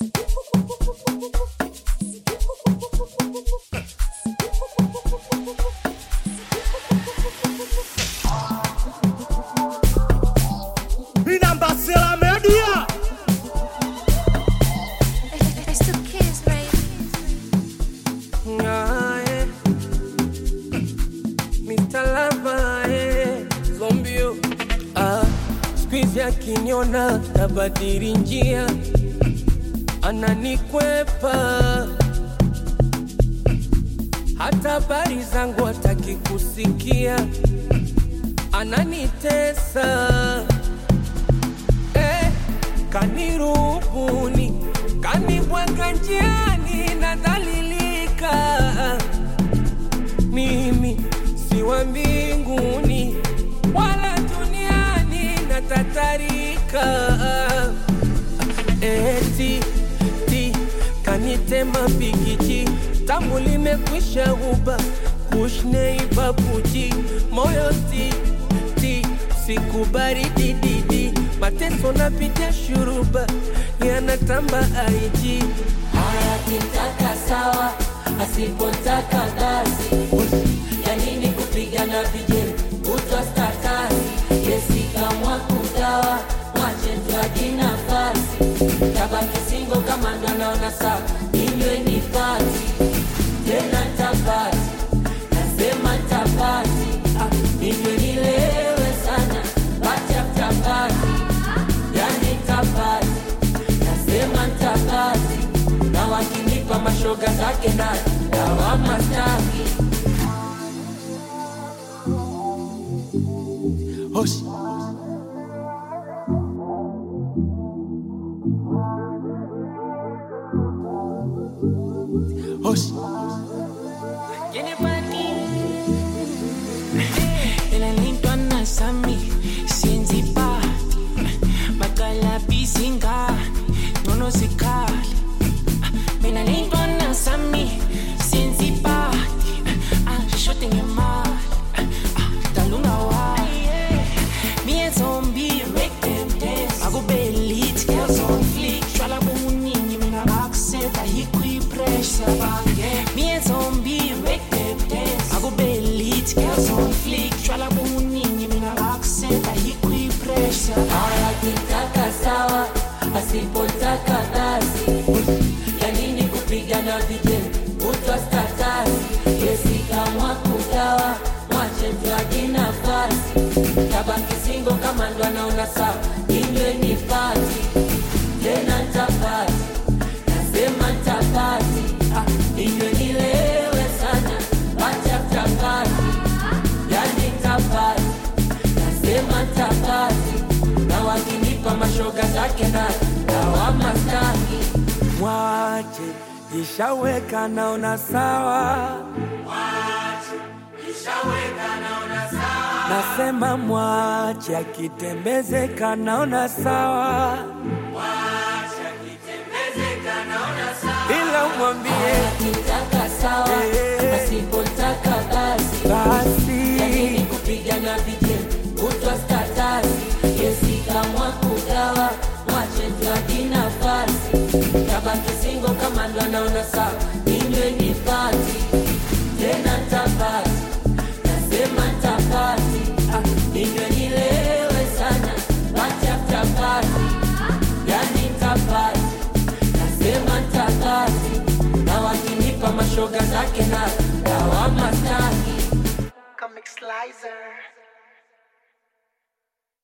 Akiniona nabadili njia, ananikwepa, hata habari zangu hataki kusikia, ananitesa, kanirubuni, kanibwaga njiani, nadhalilika, mimi si wa mbinguni wala duniani, natatarika, kanitema bigiji, tamu limekwisha uba, kushnei babuji, moyo siku baridi didi, mateso napitia shuruba, yanatamba aiji. Haya kitaka sawa, asipotaka gazi, ya nini kupigana vijeli, utwa stakasi, yesi kamwa kugawa, mwache tuaji nafasi, tabaki singo kama ndo naona sawa, inywe ni pati, tena tapati, nasema tapati, inywe nilewe sana, bacha tapati, yani tapati, nasema tapati, na wakinipa mashoga zake na dawama staki. Hoshi Hoshi Elalintwa nasami sienzi pa bakala bisinga nono sikali mina lintwa nasami sienzi pa shote ngema talunga wa me zombie make them dance ago belit girls on flick shwala bomuningi mina accent ahikwi pressure me zombie make them dance ago belit girls on flick shwala bomuningi mina accent ahikwi pressure. Haya kitaka sawa, asipotaka gazi, ya nini kupigana vijeli, utwa stakasi, yesi kamwa kugawa, mwache tuaji nafasi, tabaki singo kama ndo anaona sawa, inywe ni pati, tena tapati, nasema tapati, inywe nilewe sana, bacha tapati, yani tapati, nasema tapati, na wakinipa mashoga zake na dawama staki. mwache, ishaweka naona sawa, nasema mwache, akitembezeka naona sawa, ila umwambie Kitaka sawa, asipotaka gazi, basi ya nini kupigana vijeli, utwa statasi, yesi kamwa kugawa, mwache tuaji nafasi, tabaki singo kama ndo anaona sawa, inywe ni pati, tena tapati, nasema tapati, inywe nilewe sana, bacha tapati, yani tapati, nasema tapati, na wakinipa mashoga zake na dawama staki. Comic Slicer.